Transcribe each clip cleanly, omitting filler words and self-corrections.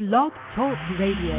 Blog Talk Radio.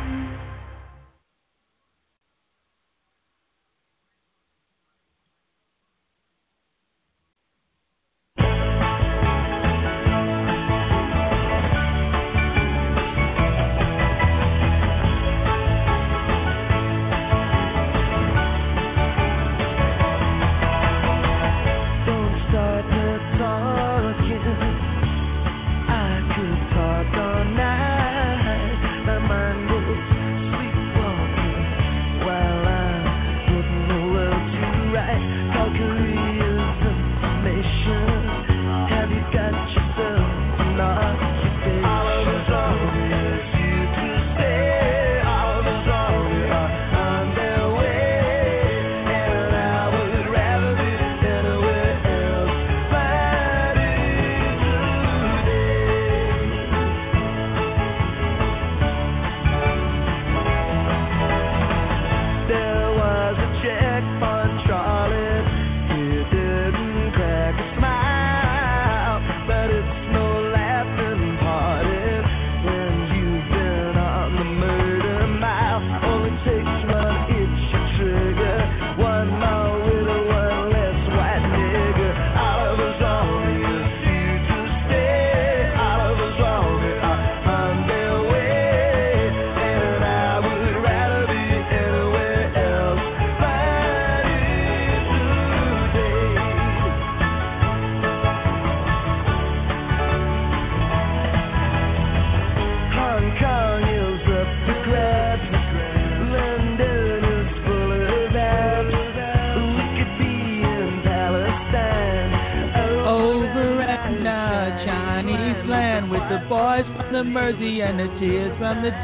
And the tears from the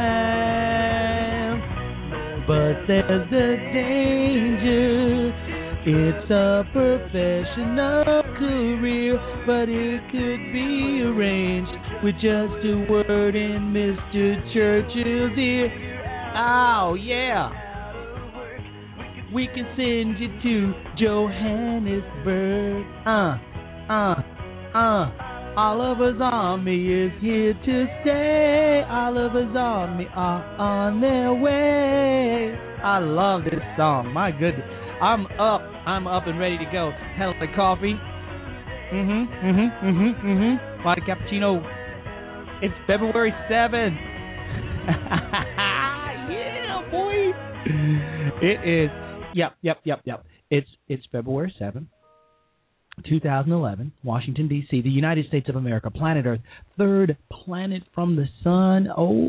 time, but there's a danger. It's a professional career, but it could be arranged with just a word in Mr. Churchill's ear. Oh yeah, we can send you to Johannesburg. Oliver's Army is here to stay. Oliver's Army are on their way. I love this song. My goodness. I'm up and ready to go. Hell of a coffee. White cappuccino. It's February 7th. Yeah, boy. It is. Yep. It's February 7th. 2011, Washington, D.C., the United States of America, planet Earth, third planet from the sun. Oh,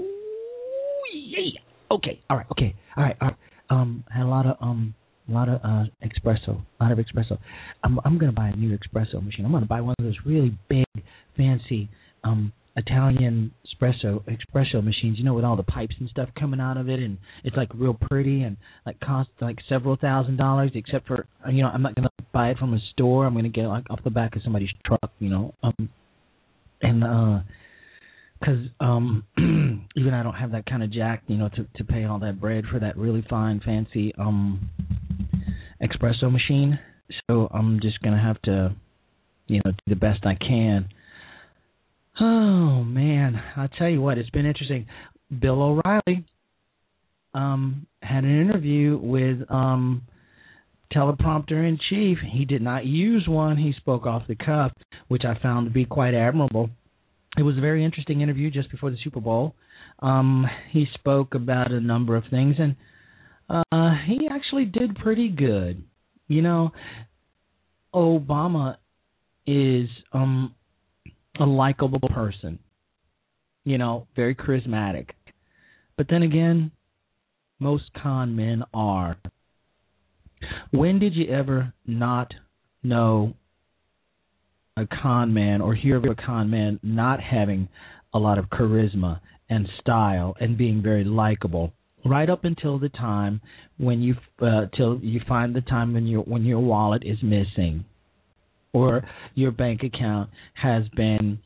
yeah. Okay. All right. Had a lot of espresso. I'm going to buy a new espresso machine. I'm going to buy one of those really big, fancy Italian espresso machines, with all the pipes and stuff coming out of it, and it's like real pretty and like costs like several $1,000s, except for I'm not gonna buy it from a store. I'm gonna get it like off the back of somebody's truck, because even I don't have that kind of jack, to pay all that bread for that really fine, fancy espresso machine. So I'm just gonna have to, do the best I can. Oh, man, I'll tell you what, it's been interesting. Bill O'Reilly had an interview with teleprompter-in-chief. He did not use one. He spoke off the cuff, which I found to be quite admirable. It was a very interesting interview just before the Super Bowl. He spoke about a number of things, and he actually did pretty good. Obama is a likable person, very charismatic. But then again, most con men are. When did you ever not know a con man or hear of a con man not having a lot of charisma and style and being very likable? Right up until the time when till you find the time when your wallet is missing, or your bank account has been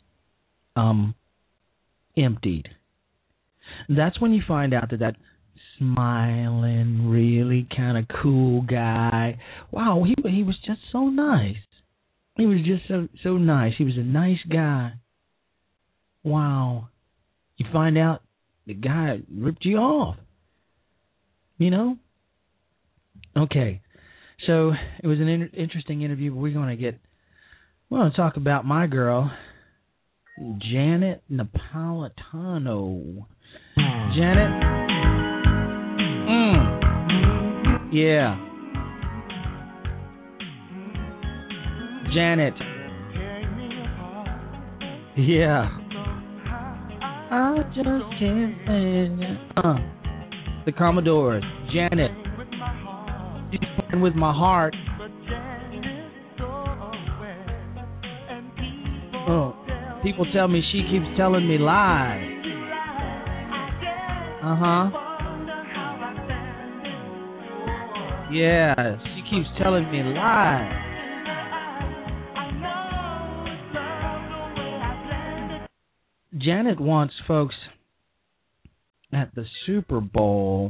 emptied. That's when you find out that smiling, really kind of cool guy, wow, he was just so nice. He was just so nice. He was a nice guy. Wow. You find out the guy ripped you off. You know? Okay. So it was an interesting interview. We're going to talk about my girl, Janet Napolitano. Janet? Yeah. Janet. Yeah. I just can't stand it. The Commodores. Janet. She's playing with my heart. Oh, people tell me she keeps telling me lies. Yeah, she keeps telling me lies. Janet wants folks at the Super Bowl.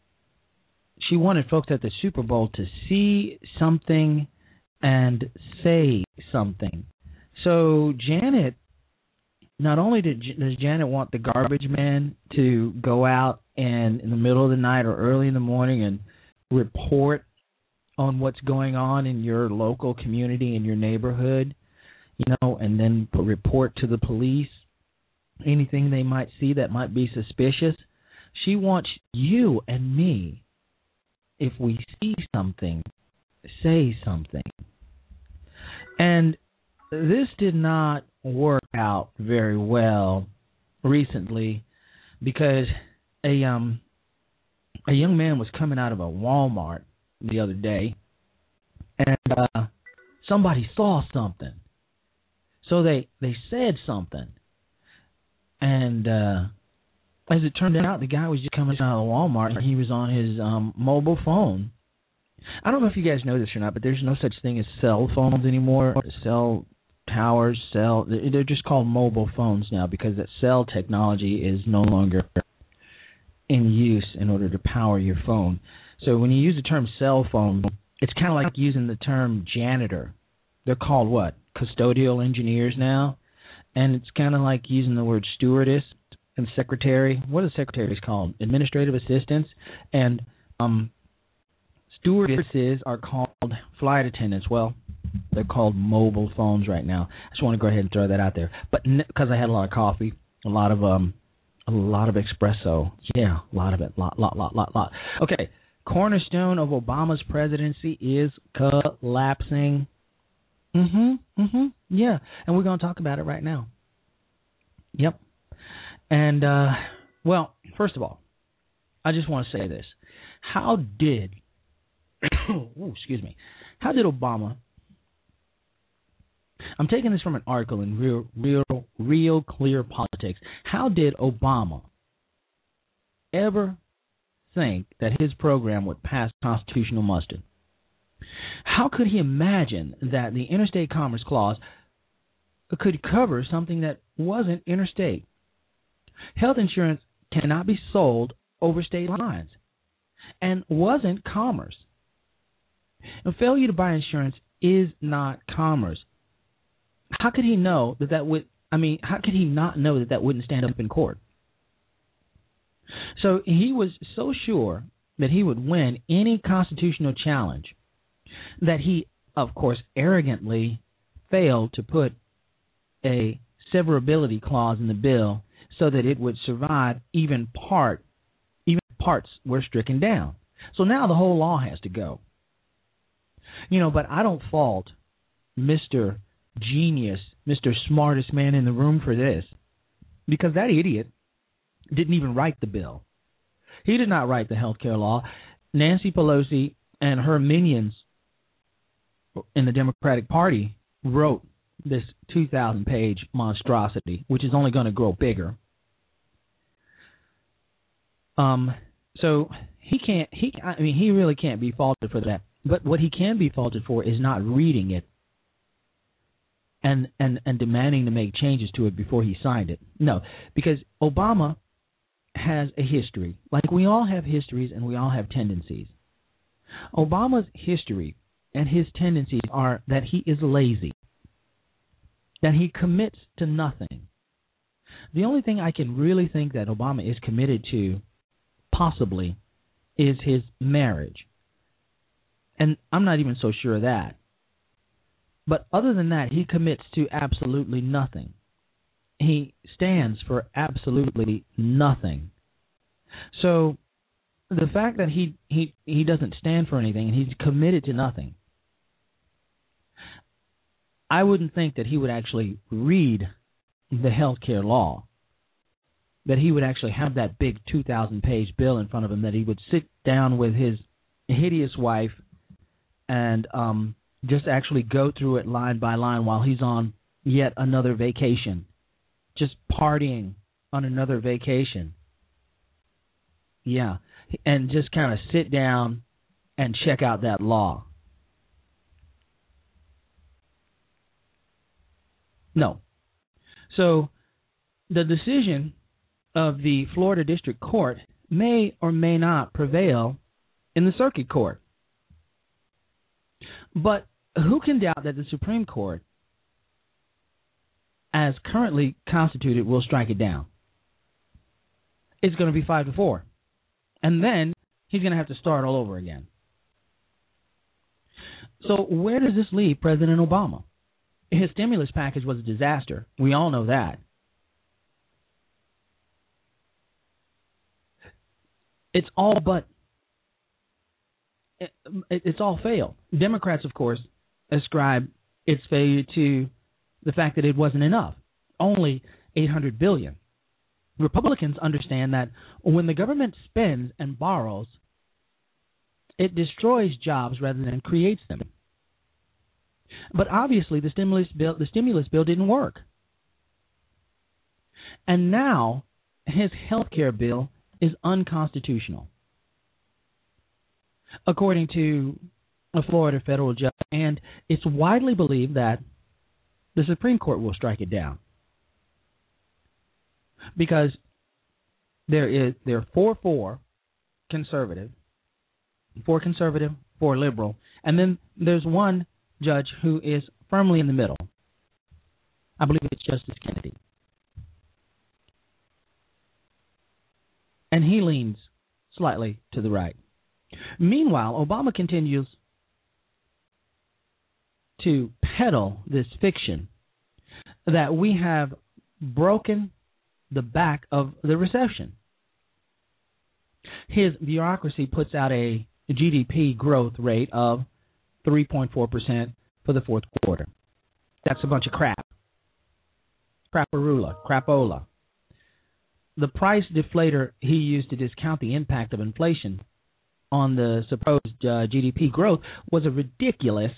She wanted folks at the Super Bowl to see something and say something. So Janet, not only does Janet want the garbage man to go out and in the middle of the night or early in the morning and report on what's going on in your local community, in your neighborhood, and then report to the police anything they might see that might be suspicious. She wants you and me, if we see something, say something. And this did not work out very well recently because a young man was coming out of a Walmart the other day, and somebody saw something. So they said something. And as it turned out, the guy was just coming out of the Walmart, and he was on his mobile phone. I don't know if you guys know this or not, but there's no such thing as cell phones anymore. Cell towers, they're just called mobile phones now because that cell technology is no longer in use in order to power your phone. So when you use the term cell phone, it's kind of like using the term janitor. They're called what? Custodial engineers now. And it's kind of like using the word stewardess and secretary. What are secretaries called? Administrative assistants. And stewardesses are called flight attendants. Well, they're called mobile phones right now. I just want to go ahead and throw that out there. But because I had a lot of coffee, a lot of espresso. Yeah, a lot of it. Lot. Okay. Cornerstone of Obama's presidency is collapsing. Yeah, and we're going to talk about it right now. Yep. And, well, first of all, I just want to say this. How did Obama, I'm taking this from an article in Real Clear Politics. How did Obama ever think that his program would pass constitutional muster? How could he imagine that the Interstate Commerce Clause could cover something that wasn't interstate? Health insurance cannot be sold over state lines and wasn't commerce. And failure to buy insurance is not commerce. How could he know how could he not know that wouldn't stand up in court? So he was so sure that he would win any constitutional challenge that he, of course, arrogantly failed to put a severability clause in the bill so that it would survive even parts were stricken down. So now the whole law has to go. But I don't fault Mr. Genius, Mr. Smartest man in the room for this, because that idiot didn't even write the bill. He did not write the health care law. Nancy Pelosi and her minions in the Democratic Party wrote this 2,000-page monstrosity, which is only going to grow bigger. So he really can't be faulted for that. But what he can be faulted for is not reading it and demanding to make changes to it before he signed it. No, because Obama has a history. Like we all have histories and we all have tendencies. Obama's history and his tendencies are that he is lazy, that he commits to nothing, The only thing I can really think that Obama is committed to, possibly, is his marriage. And I'm not even so sure of that. But other than that, he commits to absolutely nothing. He stands for absolutely nothing. So the fact that he doesn't stand for anything and he's committed to nothing, I wouldn't think that he would actually read the health care law, that he would actually have that big 2,000-page bill in front of him, that he would sit down with his hideous wife and just actually go through it line by line while he's on yet another vacation, just partying on another vacation. Yeah, and just kind of sit down and check out that law. No. So the decision of the Florida District Court may or may not prevail in the Circuit Court. But who can doubt that the Supreme Court, as currently constituted, will strike it down? It's going to be 5-4. And then he's going to have to start all over again. So where does this leave President Obama? His stimulus package was a disaster. We all know that. It's all failed. Democrats, of course, ascribe its failure to the fact that it wasn't enough. Only $800 billion. Republicans understand that when the government spends and borrows, it destroys jobs rather than creates them. But obviously, the stimulus bill didn't work. And now his health care bill is unconstitutional, according to a Florida federal judge, and it's widely believed that the Supreme Court will strike it down because there are 4 conservative, 4 liberal, and then there's one judge who is firmly in the middle. I believe it's Justice Kennedy. And he leans slightly to the right. Meanwhile, Obama continues to peddle this fiction that we have broken the back of the recession. His bureaucracy puts out a GDP growth rate of 3.4% for the fourth quarter. That's a bunch of crap. Crapola. The price deflator he used to discount the impact of inflation on the supposed GDP growth was a ridiculous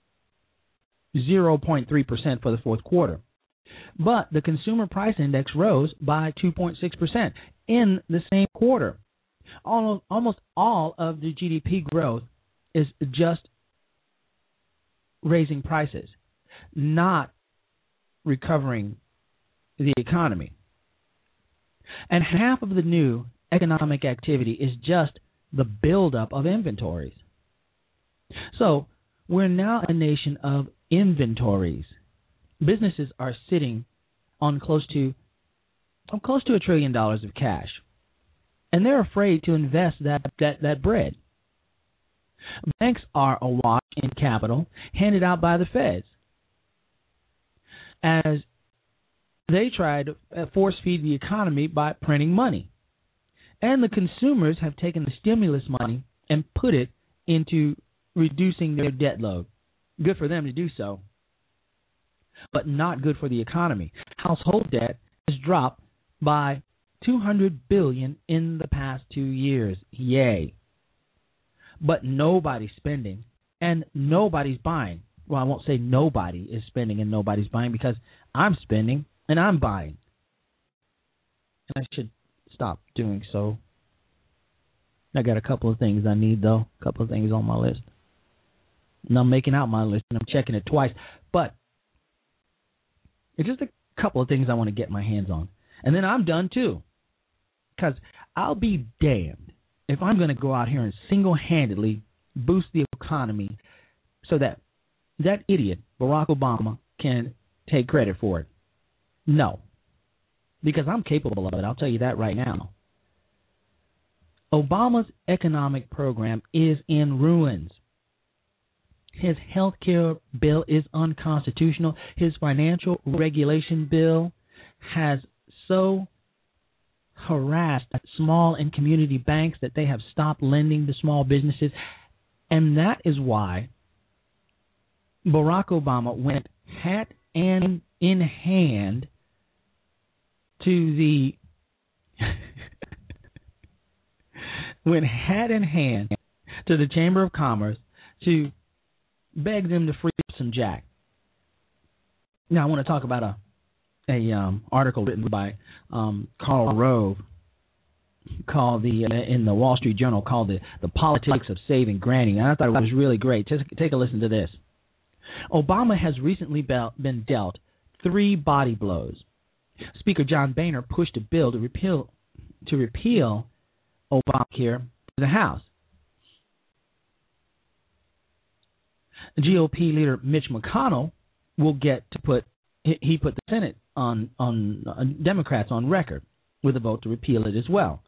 0.3% for the fourth quarter. But the consumer price index rose by 2.6% in the same quarter. Almost all of the GDP growth is just raising prices, not recovering the economy. And half of the new economic activity is just the buildup of inventories. So we're now a nation of inventories. Businesses are sitting on close to $1 trillion of cash, and they're afraid to invest that bread. Banks are awash in capital handed out by the feds as they try to force feed the economy by printing money. And the consumers have taken the stimulus money and put it into reducing their debt load. Good for them to do so, but not good for the economy. Household debt has dropped by $200 billion in the past 2 years. Yay. But nobody's spending and nobody's buying. Well, I won't say nobody is spending and nobody's buying because I'm spending and I'm buying. And I should stop doing so. I got a couple of things I need, though. A couple of things on my list. And I'm making out my list, and I'm checking it twice. But it's just a couple of things I want to get my hands on. And then I'm done, too. Because I'll be damned if I'm going to go out here and single-handedly boost the economy so that that idiot, Barack Obama, can take credit for it. No. because I'm capable of it. I'll tell you that right now. Obama's economic program is in ruins. His health care bill is unconstitutional. His financial regulation bill has so harassed small and community banks that they have stopped lending to small businesses. And that is why Barack Obama went hat in hand to the Chamber of Commerce to beg them to free up some jack. Now, I want to talk about a article written by Karl Rove called in the Wall Street Journal called the Politics of Saving Granny. And I thought it was really great. Just take a listen to this. Obama has recently been dealt 3 body blows. Speaker John Boehner pushed a bill to repeal Obamacare to the House. GOP leader Mitch McConnell will get to put the Senate on Democrats on record with a vote to repeal it as well.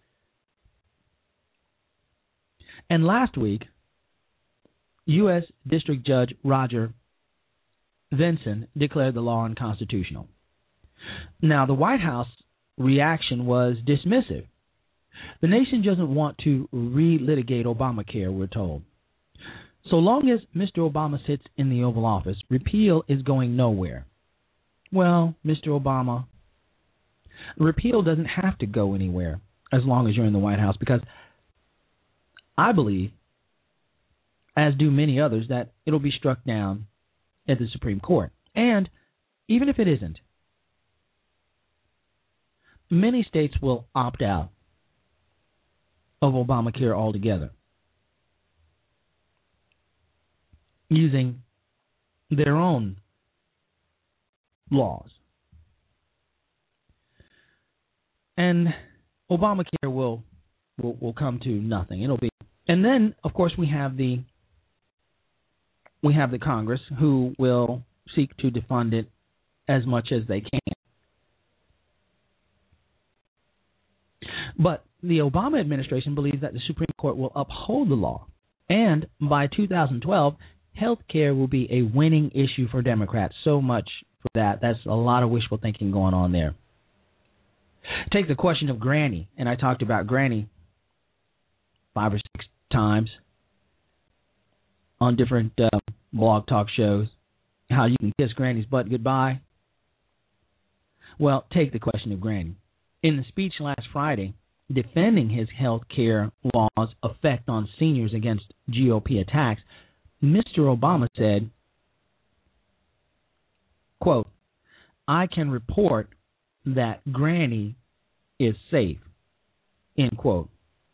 And last week, U.S. District Judge Roger Vinson declared the law unconstitutional. Now, the White House reaction was dismissive. The nation doesn't want to relitigate Obamacare, we're told. So long as Mr. Obama sits in the Oval Office, repeal is going nowhere. Well, Mr. Obama, repeal doesn't have to go anywhere as long as you're in the White House, because I believe, as do many others, that it'll be struck down at the Supreme Court. And even if it isn't, many states will opt out of Obamacare altogether, using their own laws. And Obamacare will come to nothing. It'll be, and then of course we have the Congress who will seek to defund it as much as they can. But the Obama administration believes that the Supreme Court will uphold the law, and by 2012, health care will be a winning issue for Democrats. So much for that. That's a lot of wishful thinking going on there. Take the question of Granny, and I talked about Granny 5 or 6 times on different blog talk shows, how you can kiss Granny's butt goodbye. Well, take the question of Granny. In the speech last Friday, defending his health care law's effect on seniors against GOP attacks, Mr. Obama said, quote, "I can report that Granny is safe," end quote.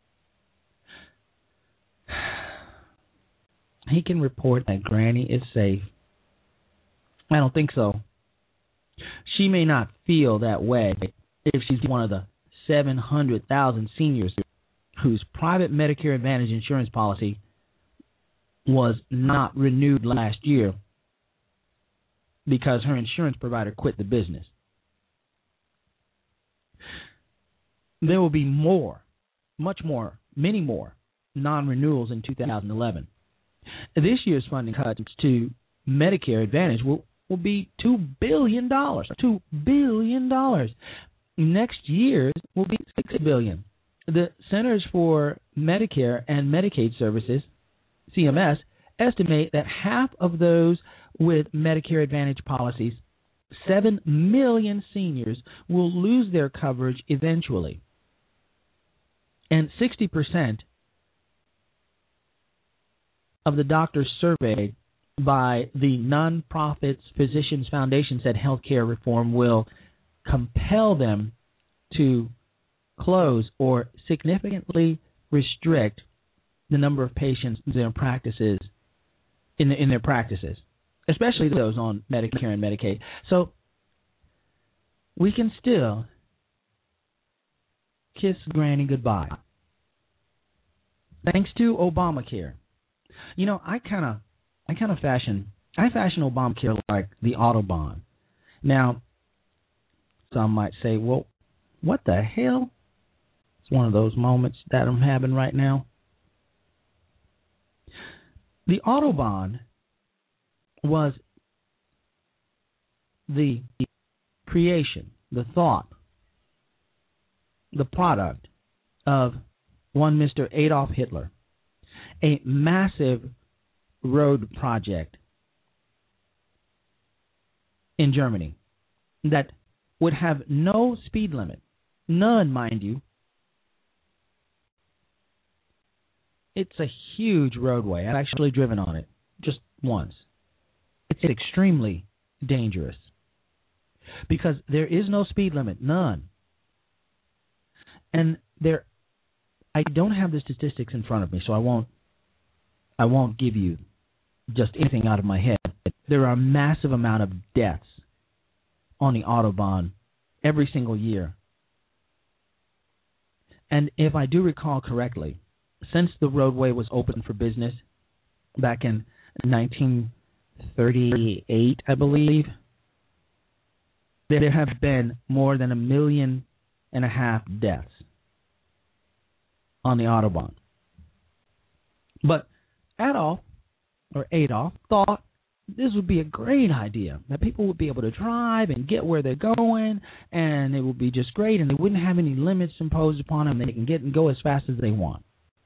He can report that Granny is safe. I don't think so. She may not feel that way if she's one of the 700,000 seniors whose private Medicare Advantage insurance policy was not renewed last year because her insurance provider quit the business. There will be many more non-renewals in 2011. This year's funding cuts to Medicare Advantage will be $2 billion. $2 billion. Next year's will be $6 billion. The Centers for Medicare and Medicaid Services, CMS, estimate that half of those with Medicare Advantage policies, 7 million seniors, will lose their coverage eventually. And 60% of the doctors surveyed by the nonprofit Physicians Foundation said healthcare reform will compel them to close or significantly restrict the number of patients in their practices, in their practices, especially those on Medicare and Medicaid. So we can still kiss Granny goodbye. Thanks to Obamacare. You know, I fashion Obamacare like the Autobahn. Now, some might say, well, What the hell? It's one of those moments that I'm having right now. The Autobahn was the creation, the thought, the product of one Mr. Adolf Hitler, a massive road project in Germany that would have no speed limit, none, mind you. It's a huge roadway. I've actually driven on it just once. It's extremely dangerous because there is no speed limit, none. And I don't have the statistics in front of me, so I won't give you just anything out of my head. There are a massive amount of deaths on the Autobahn every single year. And if I do recall correctly, since the roadway was open for business back in 1938, I believe, there have been more than 1.5 million deaths on the Autobahn. But Adolf thought this would be a great idea, that people would be able to drive and get where they're going, and it would be just great, and they wouldn't have any limits imposed upon them. They can get and go as fast as they want.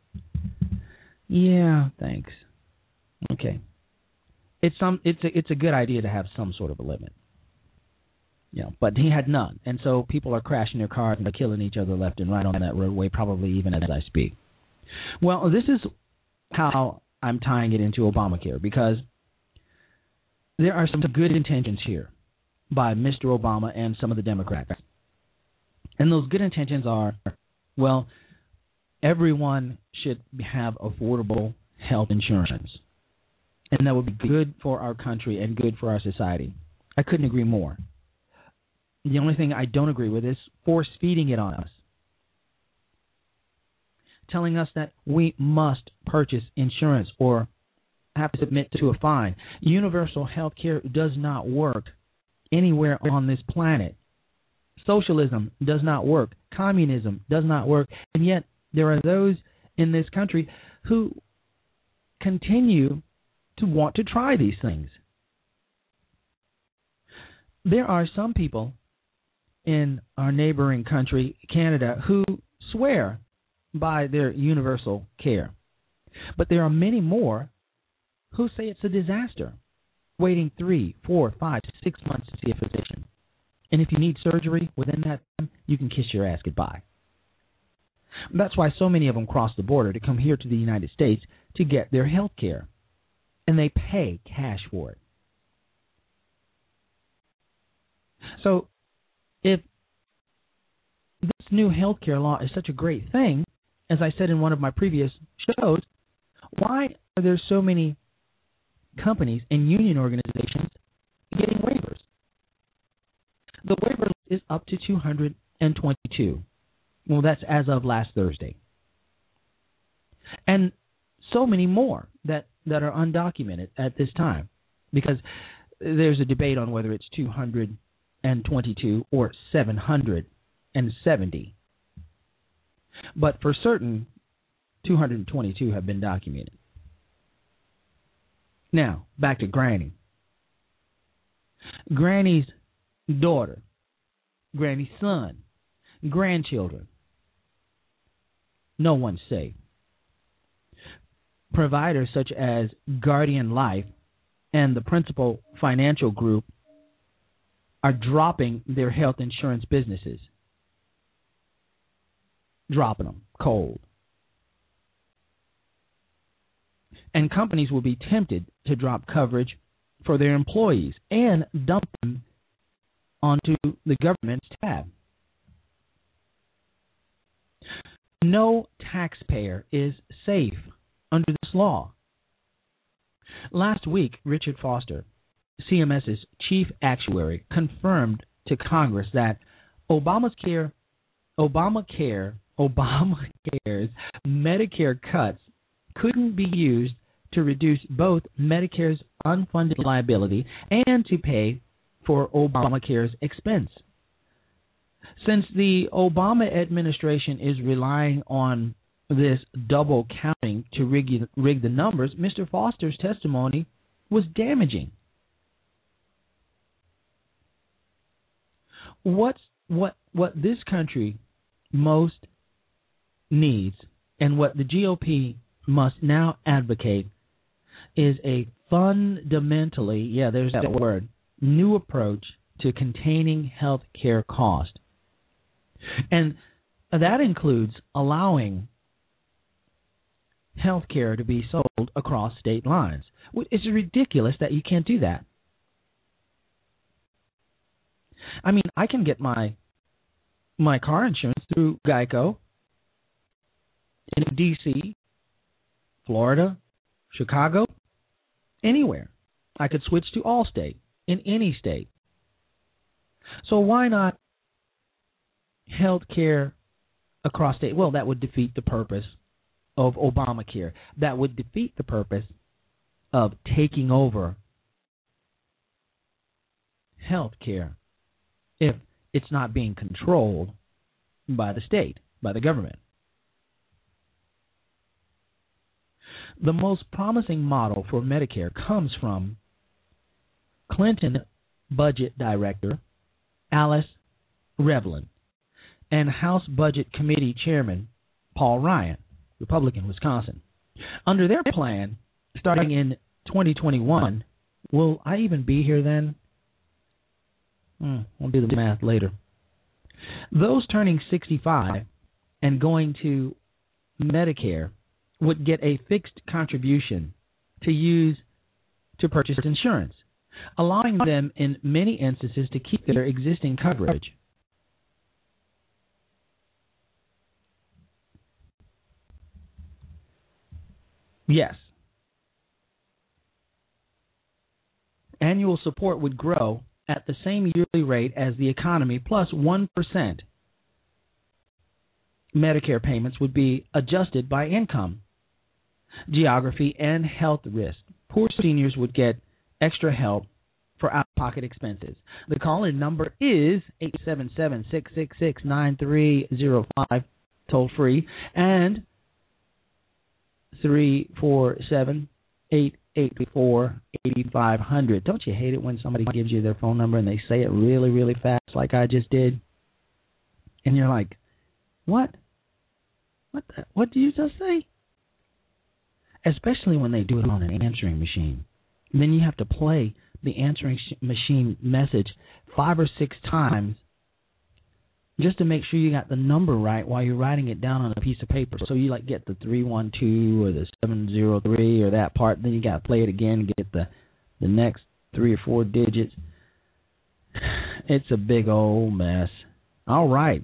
Yeah, thanks. Okay. It's a good idea to have some sort of a limit. Yeah, but he had none, and so people are crashing their cars and killing each other left and right on that roadway, probably even as I speak. Well, this is how I'm tying it into Obamacare, because there are some good intentions here by Mr. Obama and some of the Democrats. And those good intentions are, well, everyone should have affordable health insurance. And that would be good for our country and good for our society. I couldn't agree more. The only thing I don't agree with is force-feeding it on us, telling us that we must purchase insurance or have to submit to a fine. Universal health care does not work anywhere on this planet. Socialism does not work. Communism does not work. And yet there are those in this country who continue to want to try these things. There are some people in our neighboring country, Canada, who swear by their universal care. But there are many more who say it's a disaster, waiting 3, 4, 5, 6 months to see a physician. And if you need surgery within that time, you can kiss your ass goodbye. That's why so many of them cross the border to come here to the United States to get their health care. And they pay cash for it. So if this new health care law is such a great thing, as I said in one of my previous shows, why are there so many companies and union organizations getting waivers? The waiver is up to 222. Well, that's as of last Thursday. And so many more that are undocumented at this time, because there's a debate on whether it's 222 or 770. But for certain, 222 have been documented. Now, back to Granny. Granny's daughter, Granny's son, grandchildren. No one's safe. Providers such as Guardian Life and the Principal Financial Group are dropping their health insurance businesses. Dropping them cold. And companies will be tempted to drop coverage for their employees and dump them onto the government's tab. No taxpayer is safe under this law. Last week, Richard Foster, CMS's chief actuary, confirmed to Congress that Obamacare's Medicare cuts couldn't be used to reduce both Medicare's unfunded liability and to pay for Obamacare's expense. Since the Obama administration is relying on this double counting to rig the numbers, Mr. Foster's testimony was damaging. What this country most needs and what the GOP must now advocate is a fundamentally, there's that word, new approach to containing health care cost. And that includes allowing health care to be sold across state lines. It's ridiculous that you can't do that. I mean, I can get my car insurance through Geico in D.C., Florida, Chicago, anywhere. I could switch to Allstate in any state. So why not health care across state? Well, that would defeat the purpose of Obamacare. That would defeat the purpose of taking over health care if it's not being controlled by the state, by the government. The most promising model for Medicare comes from Clinton Budget Director Alice Revlin and House Budget Committee Chairman Paul Ryan, Republican, Wisconsin. Under their plan, starting in 2021, will I even be here then? We'll do the math later. Those turning 65 and going to Medicare would get a fixed contribution to use to purchase insurance, allowing them in many instances to keep their existing coverage. Yes. Annual support would grow at the same yearly rate as the economy, plus 1%. Medicare payments would be adjusted by income, geography, and health risk. Poor seniors would get extra help for out-of-pocket expenses. The call-in number is 877-666-9305, toll-free, and 347-884-8500. Don't you hate it when somebody gives you their phone number and they say it really, really fast like I just did? And you're like, what? What did you just say? Especially when they do it on an answering machine. And then you have to play the answering machine message 5 or 6 times just to make sure you got the number right while you're writing it down on a piece of paper. So you like get the 312 or the 703 or that part, then you got to play it again and get the next 3 or 4 digits. It's a big old mess. All right.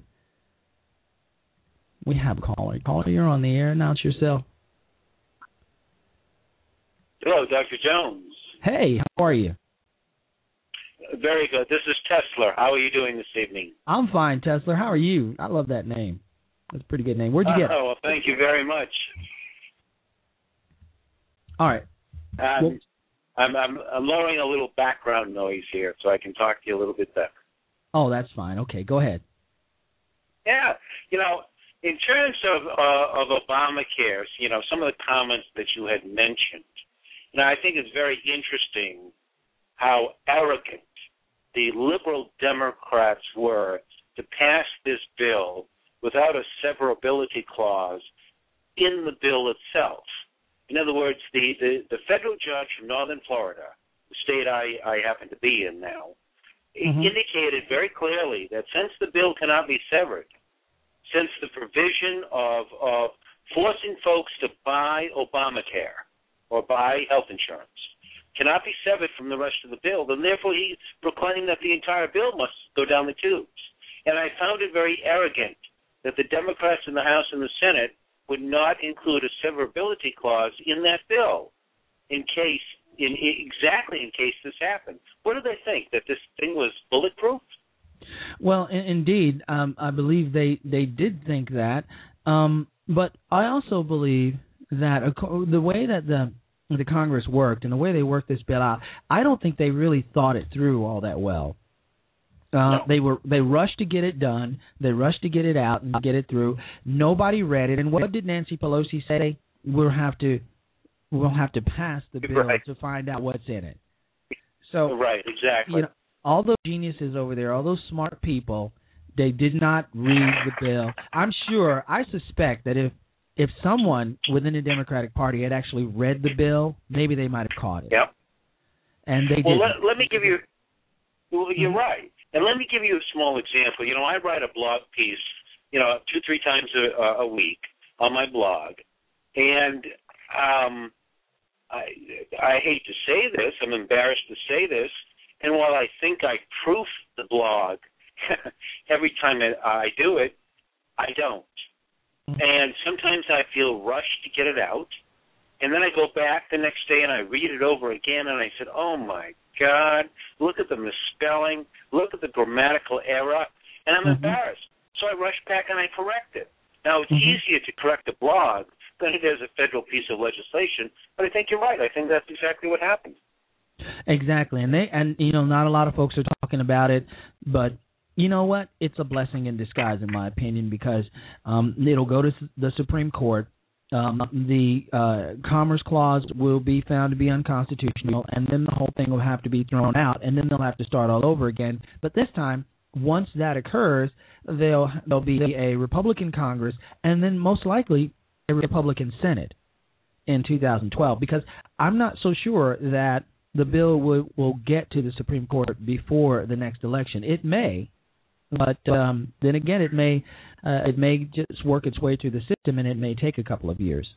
We have a caller. Caller, you're on the air. Announce yourself. Hello, Dr. Jones. Hey, how are you? Very good. This is Tesla. How are you doing this evening? I'm fine, Tesla. How are you? I love that name. That's a pretty good name. Where'd you get it? Oh, well, thank you very much. All right. I'm lowering a little background noise here so I can talk to you a little bit better. Oh, that's fine. Okay, go ahead. Yeah. In terms of Obamacare, some of the comments that you had mentioned, I think it's very interesting how arrogant the liberal Democrats were to pass this bill without a severability clause in the bill itself. In other words, the federal judge from Northern Florida, the state I happen to be in now, indicated very clearly that since the bill cannot be severed, since the provision of forcing folks to buy Obamacare or buy health insurance cannot be severed from the rest of the bill, then therefore he's proclaiming that the entire bill must go down the tubes. And I found it very arrogant that the Democrats in the House and the Senate would not include a severability clause in that bill in case this happened. What do they think, that this thing was bulletproof? Well, indeed, I believe they did think that. But I also believe that the way that the Congress worked and the way they worked this bill out, I don't think they really thought it through all that well. No. They rushed to get it done. They rushed to get it out and get it through. Nobody read it. And what did Nancy Pelosi say? We'll have to pass the bill to find out what's in it. So right, exactly. All those geniuses over there, all those smart people, they did not read the bill. I suspect that if someone within the Democratic Party had actually read the bill, maybe they might have caught it. Yep. And they didn't. Let me give you. Well, you're right. And let me give you a small example. I write a blog piece, 2-3 times a week on my blog, and I hate to say this, I'm embarrassed to say this, and while I think I proof the blog every time I do it, I don't. And sometimes I feel rushed to get it out, and then I go back the next day and I read it over again, and I said, oh, my God, look at the misspelling, look at the grammatical error, and I'm embarrassed. So I rush back and I correct it. Now, it's easier to correct a blog than it is a federal piece of legislation, but I think you're right. I think that's exactly what happened. Exactly, and not a lot of folks are talking about it, but you know what? It's a blessing in disguise, in my opinion, because it'll go to the Supreme Court. The Commerce Clause will be found to be unconstitutional, and then the whole thing will have to be thrown out, and then they'll have to start all over again. But this time, once that occurs, there'll be a Republican Congress, and then most likely a Republican Senate in 2012, because I'm not so sure that the bill will get to the Supreme Court before the next election. It may, but then again, it may just work its way through the system, and it may take a couple of years.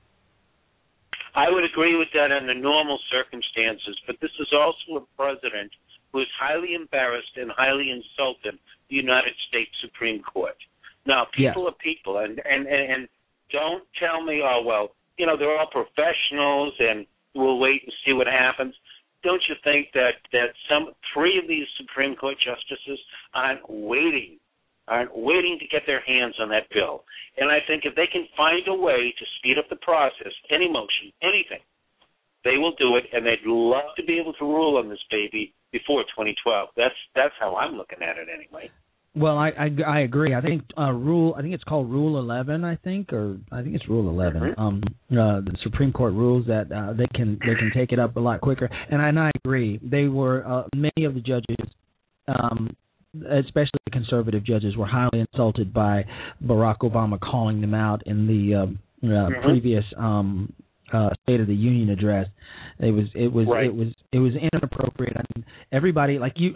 I would agree with that under normal circumstances, but this is also a president who is highly embarrassed and highly insulted the United States Supreme Court. Now, people are people, and don't tell me, oh, well, they're all professionals, and we'll wait and see what happens. Don't you think that three of these Supreme Court justices aren't waiting to get their hands on that bill? And I think if they can find a way to speed up the process, any motion, anything, they will do it, and they'd love to be able to rule on this baby before 2012. That's how I'm looking at it anyway. Well, I agree. I think it's called Rule 11. I think it's Rule 11. The Supreme Court rules that they can take it up a lot quicker. And I agree. They were many of the judges, especially the conservative judges, were highly insulted by Barack Obama calling them out in the previous State of the Union address. It was inappropriate. I mean, everybody, like you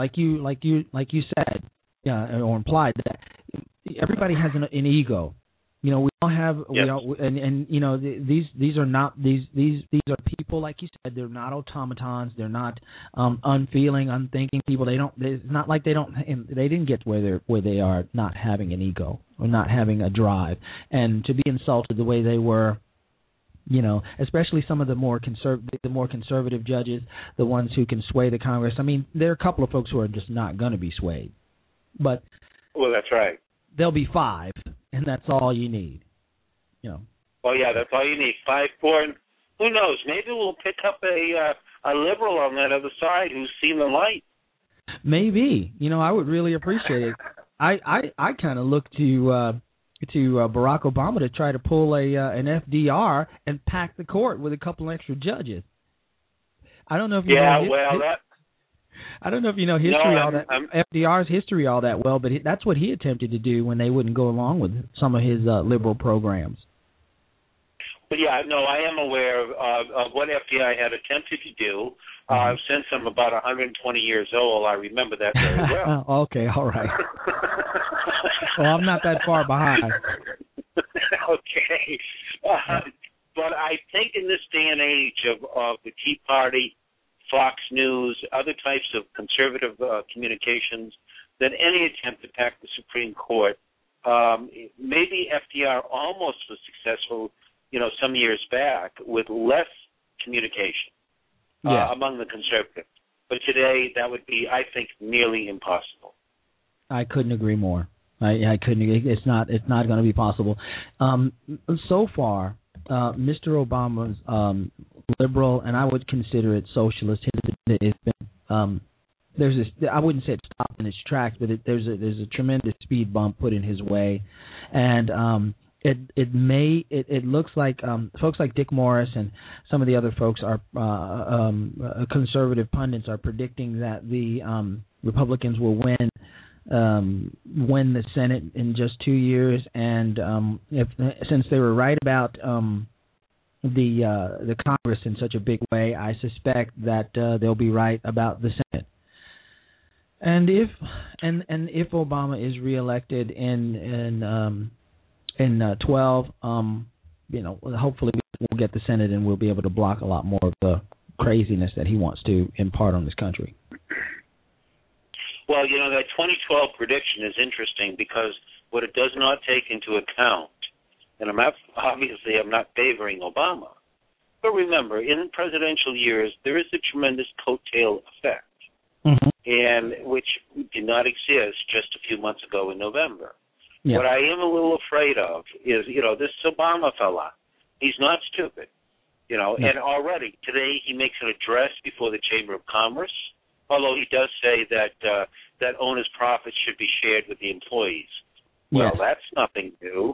said. Or implied that everybody has an ego. We all have. These are people, like you said. They're not automatons. They're not unfeeling, unthinking people. It's not like they didn't get where they are not having an ego or not having a drive, and to be insulted the way they were. Especially some of the more conservative judges, the ones who can sway the Congress. I mean, there are a couple of folks who are just not going to be swayed. But that's right. There'll be 5, and that's all you need. Oh yeah, that's all you need. 5, 4, and who knows? Maybe we'll pick up a liberal on that other side who's seen the light. Maybe. I would really appreciate it. I kind of look to Barack Obama to try to pull an FDR and pack the court with a couple extra judges. I don't know if you know. I don't know if you know FDR's history all that well, but that's what he attempted to do when they wouldn't go along with some of his liberal programs. But I am aware of what FDR had attempted to do. Since I'm about 120 years old, I remember that very well. Okay, all right. Well, I'm not that far behind. Okay. But I think in this day and age of the Tea Party, Fox News, other types of conservative communications, that any attempt to pack the Supreme Court, maybe FDR almost was successful, some years back with less communication among the conservatives. But today that would be, I think, nearly impossible. I couldn't agree more. I couldn't. It's not going to be possible. So far, Mr. Obama's liberal, and I would consider it socialist. It's been there's this. I wouldn't say it stopped in its tracks, but there's a tremendous speed bump put in his way, and it looks like folks like Dick Morris and some of the other folks are conservative pundits are predicting that the Republicans will win the Senate in just 2 years, and since they were right about the Congress in such a big way, I suspect that they'll be right about the Senate. And if Obama is reelected in 12, hopefully we'll get the Senate and we'll be able to block a lot more of the craziness that he wants to impart on this country. Well, that 2012 prediction is interesting because what it does not take into account, and I'm not favoring Obama, but remember, in presidential years, there is a tremendous coattail effect, and which did not exist just a few months ago in November. Yeah. What I am a little afraid of is, this Obama fella, he's not stupid, and already today he makes an address before the Chamber of Commerce, although he does say that owner's profits should be shared with the employees. Well, that's nothing new.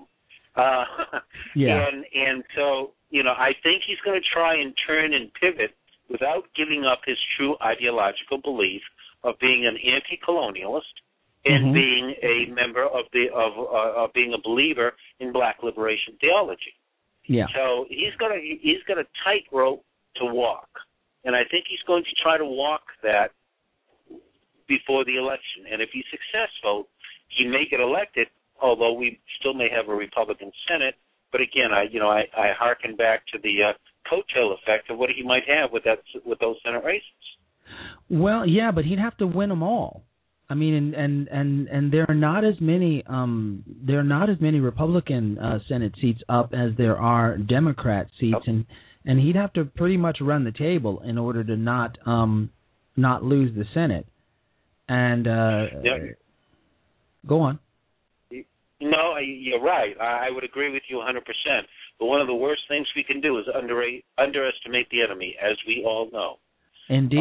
And so, I think he's going to try and turn and pivot without giving up his true ideological belief of being an anti-colonialist and being a member of being a believer in Black liberation theology. Yeah. So he's got a tightrope to walk, and I think he's going to try to walk that before the election. And if he's successful, he may get elected, although we still may have a Republican Senate. But again, I hearken back to the coattail effect of what he might have with those Senate races. Well, yeah, but he'd have to win them all. I mean, and there are not as many Republican Senate seats up as there are Democrat seats, and he'd have to pretty much run the table in order to not lose the Senate. And go on. No, you're right. I would agree with you 100%. But one of the worst things we can do is underestimate the enemy, as we all know. Indeed.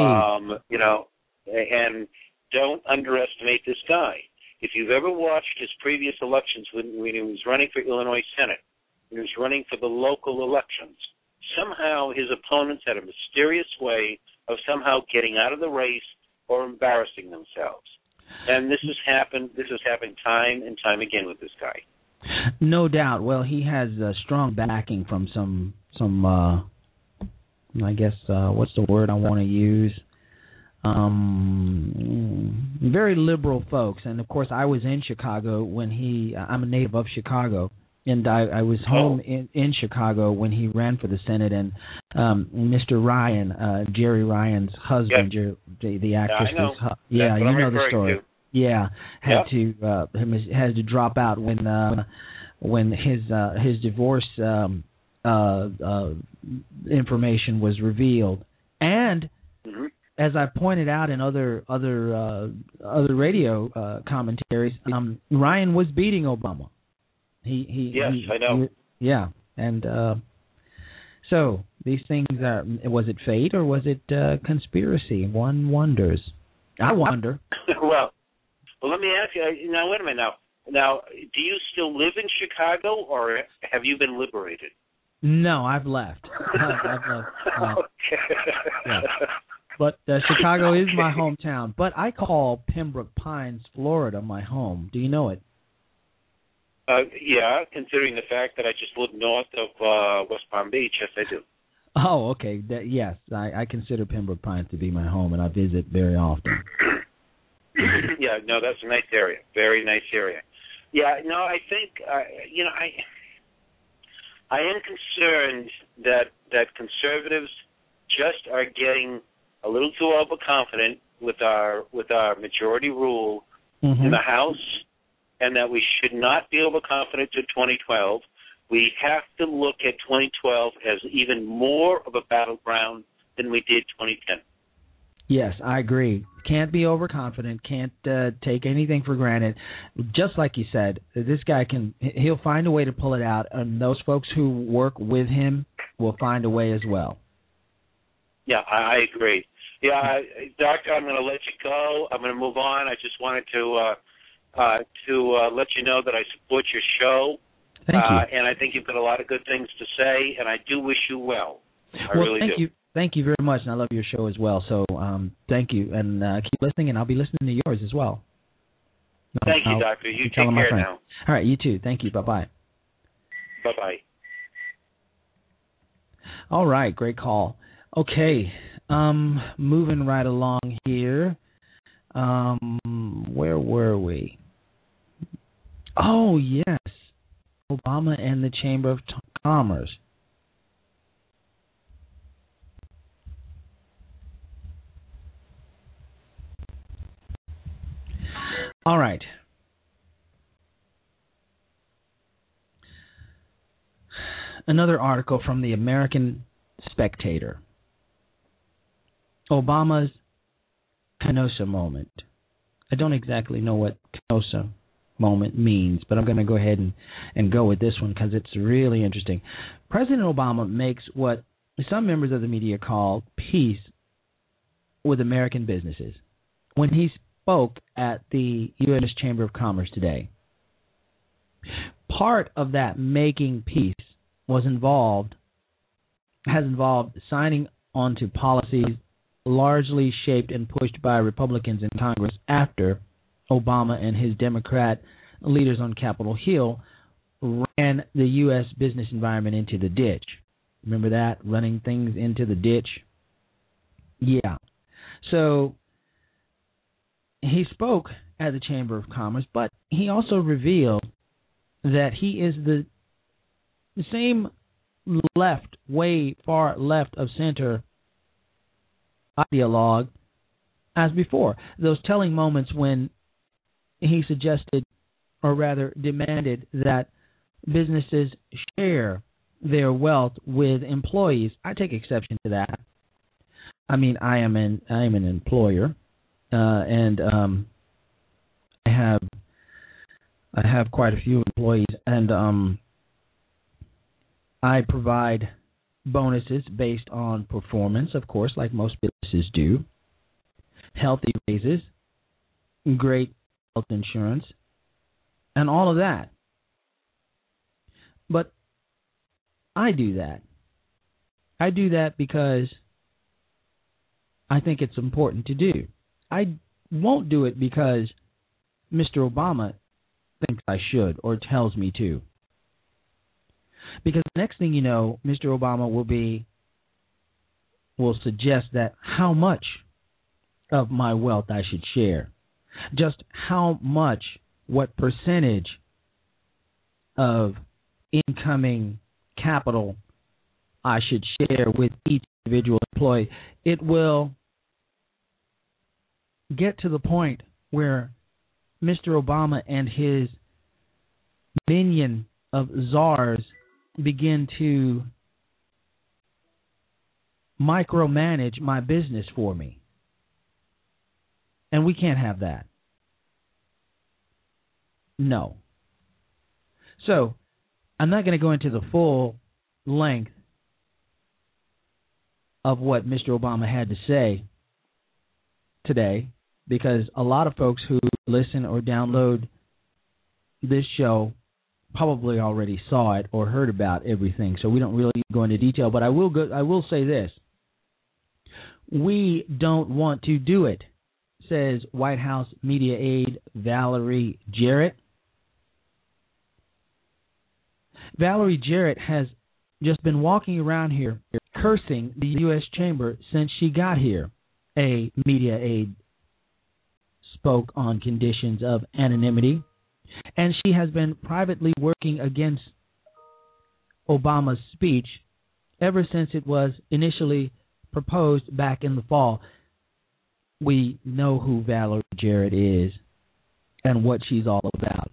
And don't underestimate this guy. If you've ever watched his previous elections when he was running for Illinois Senate, when he was running for the local elections, somehow his opponents had a mysterious way of somehow getting out of the race or embarrassing themselves. And this has happened time and time again with this guy. No doubt. Well, he has strong backing from some I guess what's the word I want to use? Very liberal folks. And of course, I was in Chicago when I'm a native of Chicago, and I was home in Chicago when he ran for the Senate, and Mr. Ryan, Jerry Ryan's husband, the actress. Yeah, you know the story. Yeah, had to drop out when his divorce information was revealed, and as I pointed out in other radio commentaries, Ryan was beating Obama. I know. And so these things was it fate or was it conspiracy? One wonders. I wonder. Well, let me ask you. Now, wait a minute. Now, do you still live in Chicago, or have you been liberated? No, I've left. Okay. Yeah. But Chicago is my hometown. But I call Pembroke Pines, Florida, my home. Do you know it? Yeah, considering the fact that I just live north of West Palm Beach, yes, I do. Oh, okay. Yes, I consider Pembroke Pines to be my home, and I visit very often. Yeah, no, that's a nice area. Very nice area. Yeah, no, I think, I am concerned that conservatives just are getting a little too overconfident with our majority rule in the House, and that we should not be overconfident to 2012. We have to look at 2012 as even more of a battleground than we did 2010. Yes, I agree. Can't be overconfident. Can't take anything for granted. Just like you said, this guy he'll find a way to pull it out, and those folks who work with him will find a way as well. Yeah, I agree. Yeah, Doctor, I'm going to let you go. I'm going to move on. I just wanted to let you know that I support your show. Thank you. And I think you've got a lot of good things to say, and I do wish you well. I well, really thank do. you. Thank you very much, and I love your show as well. So thank you, and keep listening, and I'll be listening to yours as well. Thank you, Doctor. You take care now. All right, you too. Thank you. Bye-bye. Bye-bye. All right, great call. Okay, moving right along here. Where were we? Oh, yes. Obama and the Chamber of Commerce. All right. Another article from the American Spectator. Obama's Kenosha moment. I don't exactly know what Kenosha moment means, but I'm going to go ahead and go with this one because it's really interesting. President Obama makes what some members of the media call peace with American businesses when he spoke at the U.S. Chamber of Commerce today. Part of that making peace has involved signing onto policies largely shaped and pushed by Republicans in Congress after Obama and his Democrat leaders on Capitol Hill ran the U.S. business environment into the ditch. Remember that? Running things into the ditch? Yeah. So he spoke at the Chamber of Commerce, but he also revealed that he is the same left, way far left of center ideologue as before. Those telling moments when he suggested, or rather demanded, that businesses share their wealth with employees. I take exception to that. I mean, I am an employer, and I have quite a few employees, and I provide bonuses based on performance, of course, like most businesses do. Healthy raises, great health insurance, and all of that. But I do that. I do that because I think it's important to do. I won't do it because Mr. Obama thinks I should or tells me to. Because the next thing you know, Mr. Obama will suggest that how much of my wealth I should share. Just how much, what percentage of incoming capital I should share with each individual employee. It will get to the point where Mr. Obama and his minion of czars begin to micromanage my business for me. And we can't have that. No. So, I'm not going to go into the full length of what Mr. Obama had to say today, because a lot of folks who listen or download this show probably already saw it or heard about everything, so we don't really go into detail. But I will say this: we don't want to do it, says White House media aide Valerie Jarrett. Valerie Jarrett has just been walking around here cursing the U.S. Chamber since she got here. A media aide spoke on conditions of anonymity, and she has been privately working against Obama's speech ever since it was initially proposed back in the fall. We know who Valerie Jarrett is and what she's all about.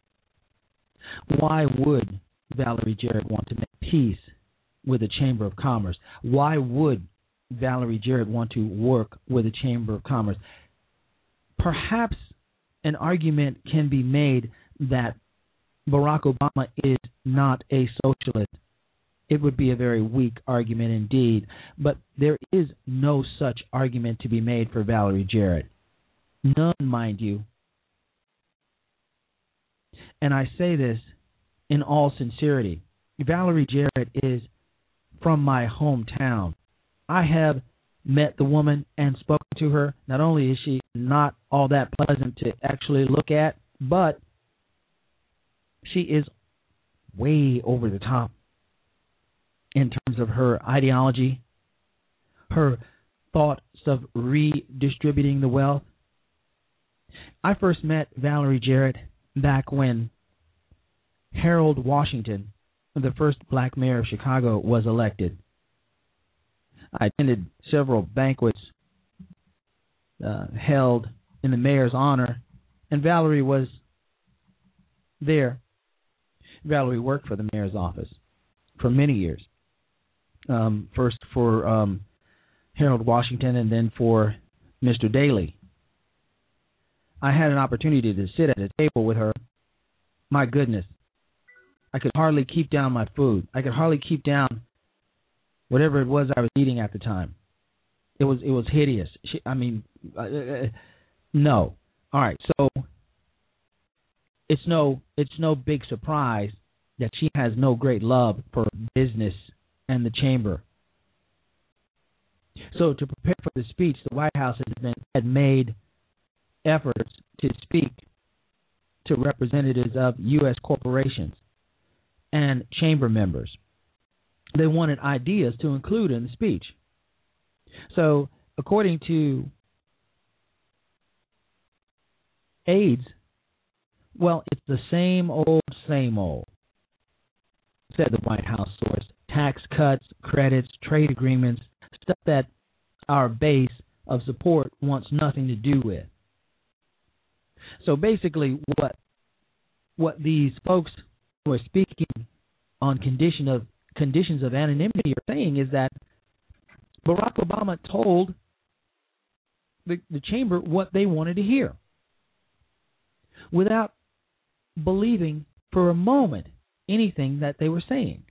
Why would Valerie Jarrett want to make peace with the Chamber of Commerce? Why would Valerie Jarrett want to work with the Chamber of Commerce? Perhaps an argument can be made that Barack Obama is not a socialist it would be a very weak argument indeed. But there is no such argument to be made for Valerie Jarrett. None, mind you. And I say this in all sincerity. Valerie Jarrett is from my hometown. I have met the woman and spoken to her. Not only is she not all that pleasant to actually look at, but she is way over the top in terms of her ideology, her thoughts of redistributing the wealth. I first met Valerie Jarrett back when Harold Washington, the first black mayor of Chicago, was elected. I attended several banquets held in the mayor's honor, and Valerie was there. Valerie worked for the mayor's office for many years. First for Harold Washington and then for Mr. Daley. I had an opportunity to sit at a table with her. My goodness, I could hardly keep down my food. I could hardly keep down whatever it was I was eating at the time. It was hideous. No. All right, so it's no big surprise that she has no great love for business and the chamber. So to prepare for the speech, the White House had made efforts to speak to representatives of U.S. corporations and chamber members. They wanted ideas to include in the speech. So according to aides, well, it's the same old, said the White House source. Tax cuts, credits, trade agreements, stuff that our base of support wants nothing to do with. So basically what these folks who are speaking on conditions of anonymity are saying is that Barack Obama told the chamber what they wanted to hear without believing for a moment anything that they were saying.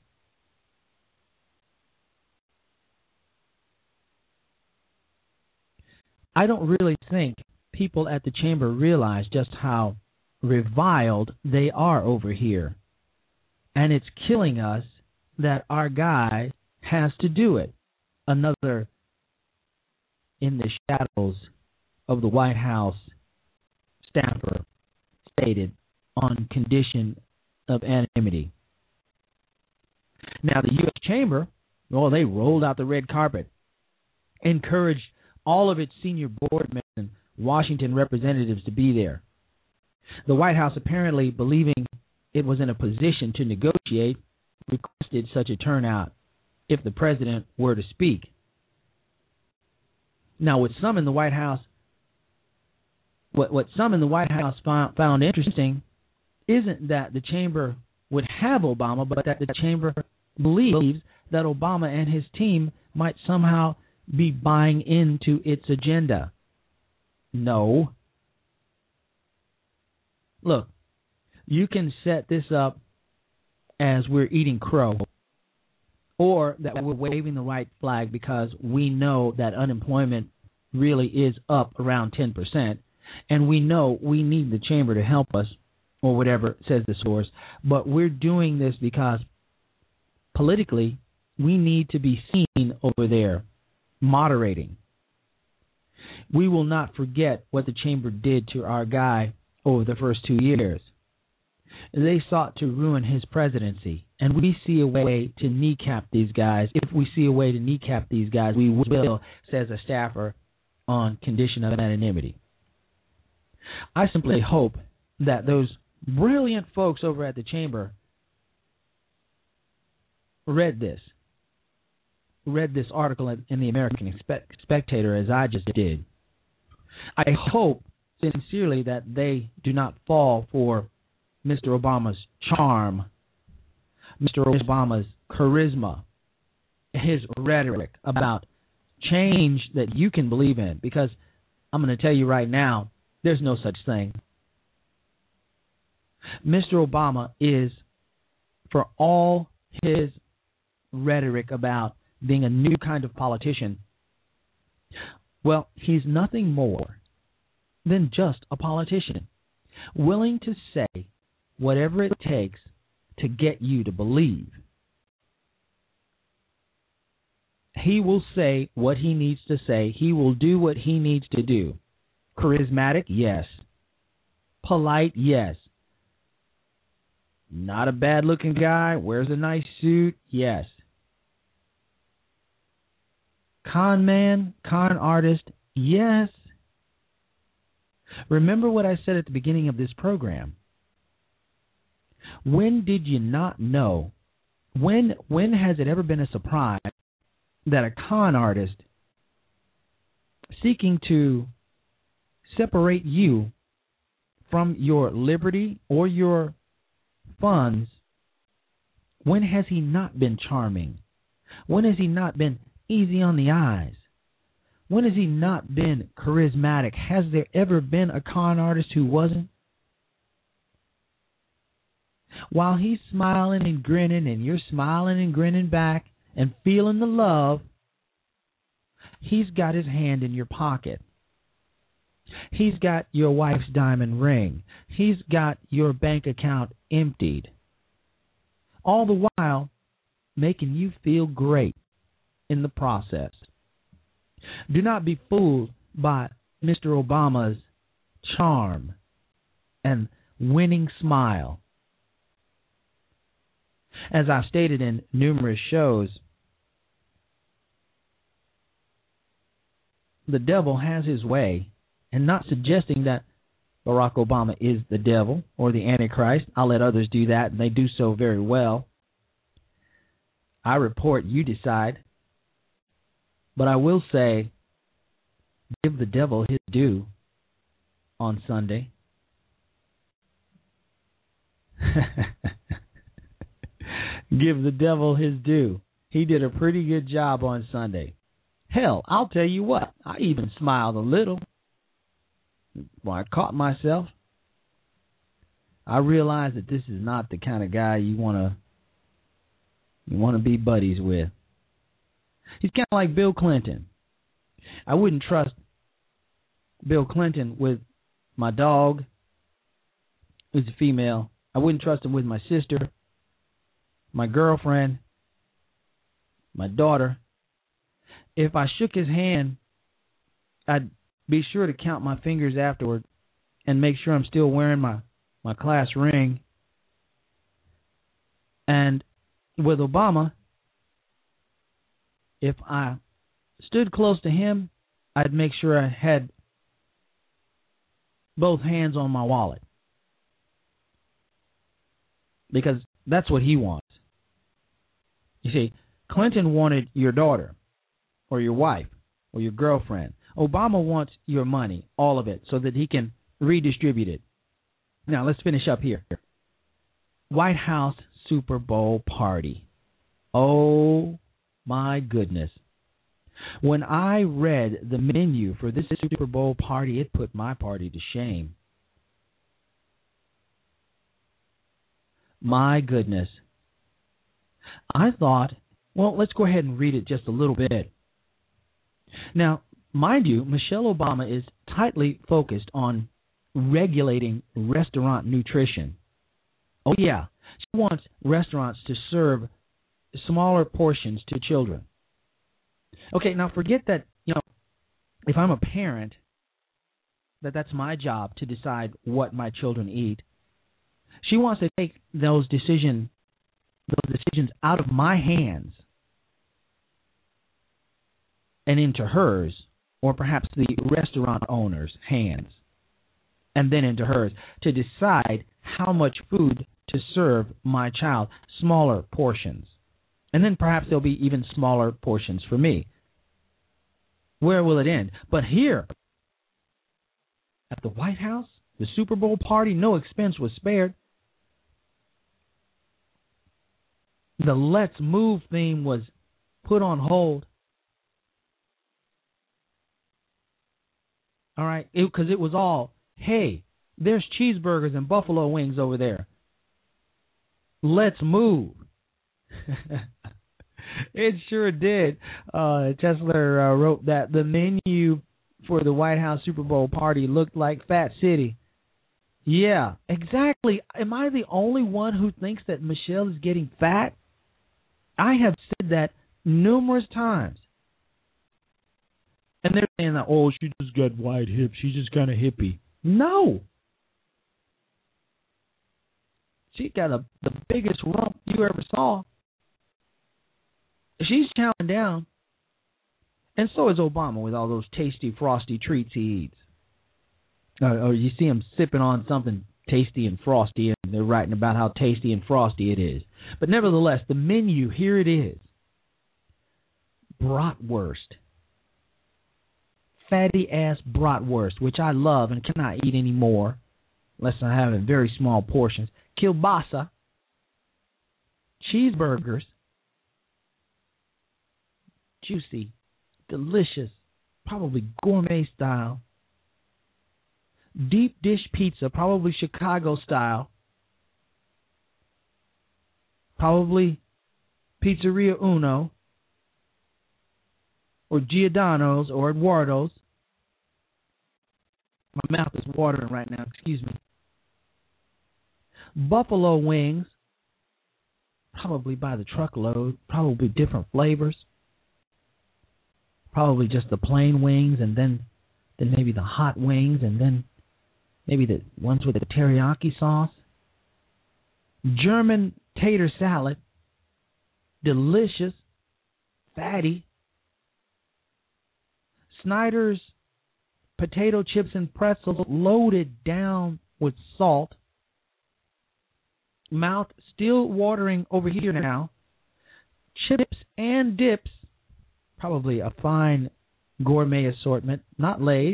I don't really think people at the chamber realize just how reviled they are over here. And it's killing us that our guy has to do it. Another in the shadows of the White House staffer stated on condition of anonymity. Now, the U.S. Chamber, well, they rolled out the red carpet, encouraged all of its senior board members and Washington representatives to be there. The White House, apparently believing it was in a position to negotiate, requested such a turnout if the president were to speak. Now, what some in the White House found interesting isn't that the chamber would have Obama, but that the chamber believes that Obama and his team might somehow be buying into its agenda. No. Look, you can set this up as we're eating crow, or that we're waving the white flag because we know that unemployment really is up around 10%, and we know we need the chamber to help us, or whatever says the source. But we're doing this because politically we need to be seen over there moderating. We will not forget what the chamber did to our guy over the first 2 years. They sought to ruin his presidency, and we see a way to kneecap these guys. If we see a way to kneecap these guys, we will, says a staffer on condition of anonymity. I simply hope that those brilliant folks over at the chamber read this article in the American Spectator as I just did. I hope sincerely that they do not fall for Mr. Obama's charm, Mr. Obama's charisma, his rhetoric about change that you can believe in, because I'm going to tell you right now, there's no such thing. Mr. Obama is, for all his rhetoric about being a new kind of politician. Well, he's nothing more than just a politician, willing to say whatever it takes to get you to believe. He will say what he needs to say. He will do what he needs to do. Charismatic? Yes. Polite? Yes. Not a bad-looking guy, wears a nice suit? Yes. Con man? Con artist? Yes. Remember what I said at the beginning of this program. When did you not know? When has it ever been a surprise that a con artist seeking to separate you from your liberty or your funds, when has he not been charming? When has he not been easy on the eyes? When has he not been charismatic? Has there ever been a con artist who wasn't? While he's smiling and grinning and you're smiling and grinning back and feeling the love, he's got his hand in your pocket. He's got your wife's diamond ring. He's got your bank account emptied. All the while making you feel great in the process. Do not be fooled by Mr. Obama's charm and winning smile. As I've stated in numerous shows, the devil has his way, and not suggesting that Barack Obama is the devil or the Antichrist. I'll let others do that, and they do so very well. I report, you decide. But I will say, give the devil his due on Sunday. Give the devil his due. He did a pretty good job on Sunday. Hell, I'll tell you what, I even smiled a little when I caught myself. I realized that this is not the kind of guy you want to be buddies with. He's kind of like Bill Clinton. I wouldn't trust Bill Clinton with my dog, who's a female. I wouldn't trust him with my sister, my girlfriend, my daughter. If I shook his hand, I'd be sure to count my fingers afterward and make sure I'm still wearing my class ring. And with Obama, if I stood close to him, I'd make sure I had both hands on my wallet. Because that's what he wants. You see, Clinton wanted your daughter or your wife or your girlfriend. Obama wants your money, all of it, so that he can redistribute it. Now, let's finish up here. White House Super Bowl party. Oh, my goodness. When I read the menu for this Super Bowl party, it put my party to shame. My goodness. I thought, well, let's go ahead and read it just a little bit. Now, mind you, Michelle Obama is tightly focused on regulating restaurant nutrition. Oh, yeah. She wants restaurants to serve smaller portions to children. Okay, now forget that, if I'm a parent, that's my job to decide what my children eat. She wants to take those decisions out of my hands and into hers, or perhaps the restaurant owner's hands, and then into hers, to decide how much food to serve my child, smaller portions. And then perhaps there'll be even smaller portions for me. Where will it end? But here, at the White House, the Super Bowl party, no expense was spared. The Let's Move theme was put on hold. All right, because it was all, hey, there's cheeseburgers and buffalo wings over there. Let's move. It sure did. Tesler wrote that the menu for the White House Super Bowl party looked like Fat City. Yeah, exactly. Am I the only one who thinks that Michelle is getting fat? I have said that numerous times. And they're saying that, oh, she just got wide hips. She's just kind of hippie. No. She got the biggest rump you ever saw. She's chowing down. And so is Obama with all those tasty, frosty treats he eats. Or you see him sipping on something tasty and frosty, and they're writing about how tasty and frosty it is. But nevertheless, the menu, here it is. Bratwurst. Fatty-ass bratwurst, which I love and cannot eat anymore unless I have it in very small portions. Kielbasa. Cheeseburgers. Juicy. Delicious. Probably gourmet style. Deep dish pizza, probably Chicago style. Probably Pizzeria Uno or Giordano's or Eduardo's. My mouth is watering right now, excuse me. Buffalo wings, probably by the truckload, probably different flavors. Probably just the plain wings and then maybe the hot wings and then maybe the ones with the teriyaki sauce. German tater salad. Delicious. Fatty. Snyder's potato chips and pretzels loaded down with salt. Mouth still watering over here now. Chips and dips. Probably a fine gourmet assortment. Not laid.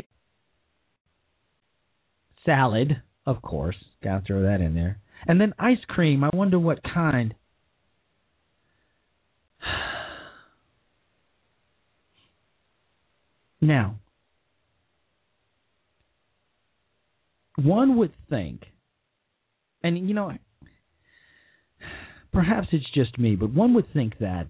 Salad, of course. Gotta throw that in there. And then ice cream. I wonder what kind. Now, one would think, and you know, perhaps it's just me, but one would think that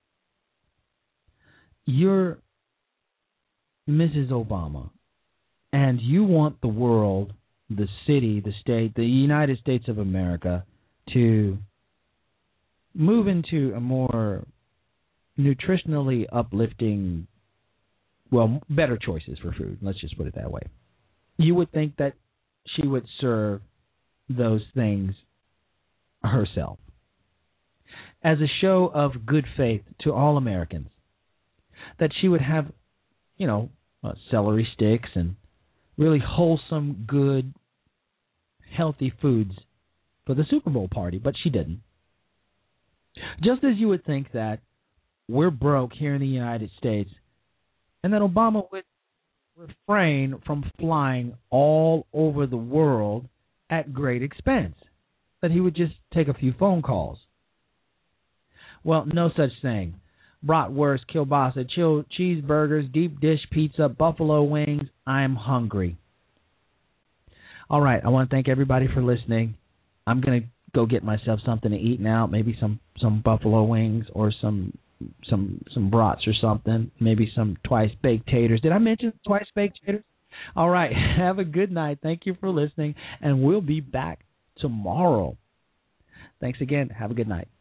you're Mrs. Obama and you want the world, the city, the state, the United States of America to move into a more nutritionally uplifting, well, better choices for food. Let's just put it that way. You would think that she would serve those things herself as a show of good faith to all Americans, that she would have, you know, celery sticks and really wholesome, good, healthy foods for the Super Bowl party, but she didn't. Just as you would think that we're broke here in the United States and that Obama would refrain from flying all over the world at great expense, that he would just take a few phone calls. Well, no such thing. Bratwurst, kielbasa, cheeseburgers, deep dish pizza, buffalo wings. I'm hungry. All right, I want to thank everybody for listening. I'm going to go get myself something to eat now, maybe some buffalo wings or some brats or something, maybe some twice-baked taters. Did I mention twice-baked taters? All right, have a good night. Thank you for listening, and we'll be back tomorrow. Thanks again. Have a good night.